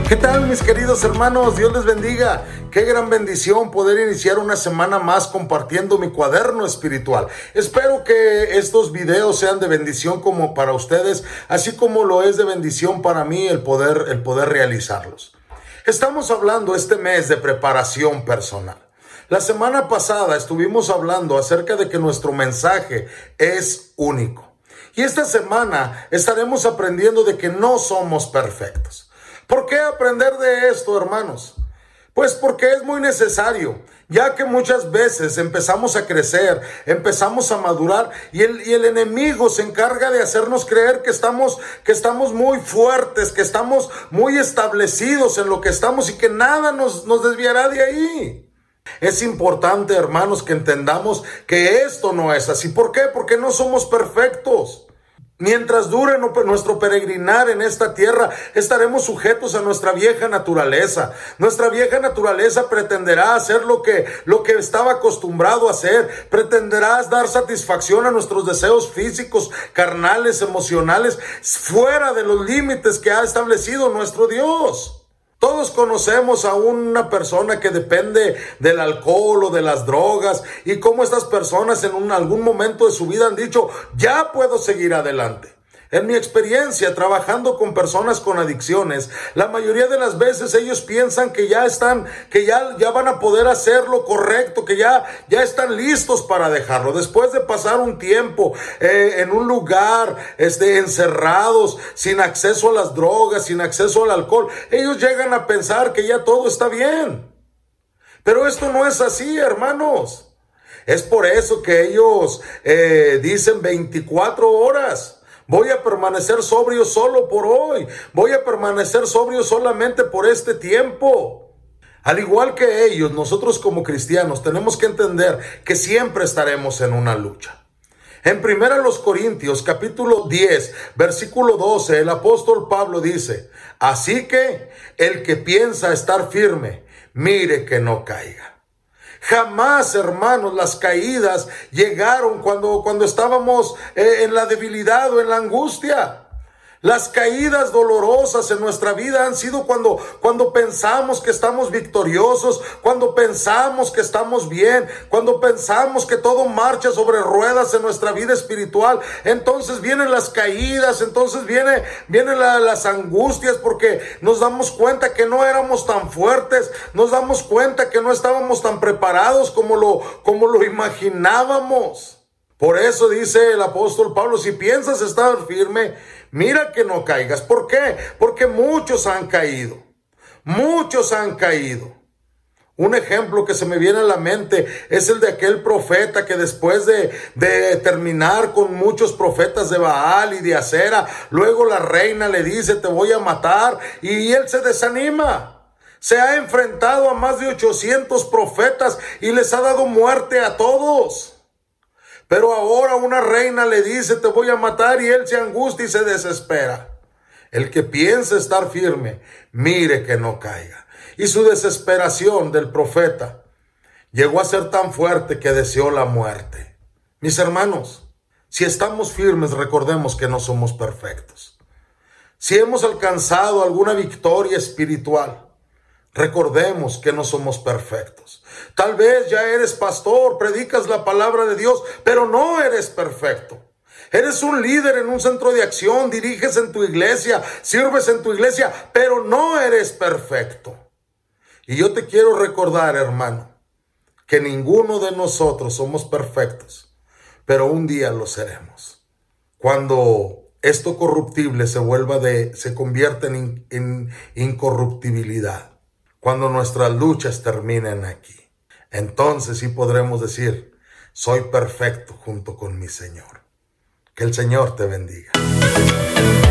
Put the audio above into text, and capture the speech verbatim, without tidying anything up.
¿Qué tal, mis queridos hermanos? Dios les bendiga. Qué gran bendición poder iniciar una semana más compartiendo mi cuaderno espiritual. Espero que estos videos sean de bendición como para ustedes, así como lo es de bendición para mí el poder, el poder realizarlos. Estamos hablando este mes de preparación personal. La semana pasada estuvimos hablando acerca de que nuestro mensaje es único. Y esta semana estaremos aprendiendo de que no somos perfectos. ¿Por qué aprender de esto, hermanos? Pues porque es muy necesario, ya que muchas veces empezamos a crecer, empezamos a madurar y el, y el enemigo se encarga de hacernos creer que estamos, que estamos muy fuertes, que estamos muy establecidos en lo que estamos y que nada nos, nos desviará de ahí. Es importante, hermanos, que entendamos que esto no es así. ¿Por qué? Porque no somos perfectos. Mientras dure nuestro peregrinar en esta tierra, estaremos sujetos a nuestra vieja naturaleza. Nuestra vieja naturaleza pretenderá hacer lo que, lo que estaba acostumbrado a hacer. Pretenderá dar satisfacción a nuestros deseos físicos, carnales, emocionales, fuera de los límites que ha establecido nuestro Dios. Todos conocemos a una persona que depende del alcohol o de las drogas y cómo estas personas en un, algún momento de su vida han dicho, ya puedo seguir adelante. En mi experiencia trabajando con personas con adicciones, la mayoría de las veces ellos piensan que ya están, que ya, ya van a poder hacer lo correcto, que ya, ya están listos para dejarlo. Después de pasar un tiempo eh, en un lugar este, encerrados, sin acceso a las drogas, sin acceso al alcohol, ellos llegan a pensar que ya todo está bien. Pero esto no es así, hermanos. Es por eso que ellos eh, dicen veinticuatro horas. Voy a permanecer sobrio solo por hoy. Voy a permanecer sobrio solamente por este tiempo. Al igual que ellos, nosotros como cristianos tenemos que entender que siempre estaremos en una lucha. En primera los Corintios, capítulo diez, versículo doce, el apóstol Pablo dice, así que el que piensa estar firme, mire que no caiga. Jamás, hermanos, las caídas llegaron cuando, cuando estábamos eh, en la debilidad o en la angustia. Las caídas dolorosas en nuestra vida han sido cuando, cuando pensamos que estamos victoriosos, cuando pensamos que estamos bien, cuando pensamos que todo marcha sobre ruedas en nuestra vida espiritual. Entonces vienen las caídas, entonces viene, vienen la, las angustias porque nos damos cuenta que no éramos tan fuertes, nos damos cuenta que no estábamos tan preparados como lo, como lo imaginábamos. Por eso dice el apóstol Pablo, si piensas estar firme, mira que no caigas. ¿Por qué? Porque muchos han caído. Muchos han caído. Un ejemplo que se me viene a la mente es el de aquel profeta que después de, de terminar con muchos profetas de Baal y de Acera, luego la reina le dice, te voy a matar, y él se desanima. Se ha enfrentado a más de ochocientos profetas y les ha dado muerte a todos. Pero ahora una reina le dice, te voy a matar, y él se angustia y se desespera. El que piensa estar firme, mire que no caiga. Y su desesperación del profeta llegó a ser tan fuerte que deseó la muerte. Mis hermanos, si estamos firmes, recordemos que no somos perfectos. Si hemos alcanzado alguna victoria espiritual, recordemos que no somos perfectos. Tal vez ya eres pastor, predicas la palabra de Dios, pero no eres perfecto. Eres un líder en un centro de acción, diriges en tu iglesia, sirves en tu iglesia, pero no eres perfecto. Y yo te quiero recordar, hermano, que ninguno de nosotros somos perfectos, pero un día lo seremos. Cuando esto corruptible se vuelva de, se convierta en, in, en incorruptibilidad. Cuando nuestras luchas terminen aquí, entonces sí podremos decir, soy perfecto junto con mi Señor. Que el Señor te bendiga.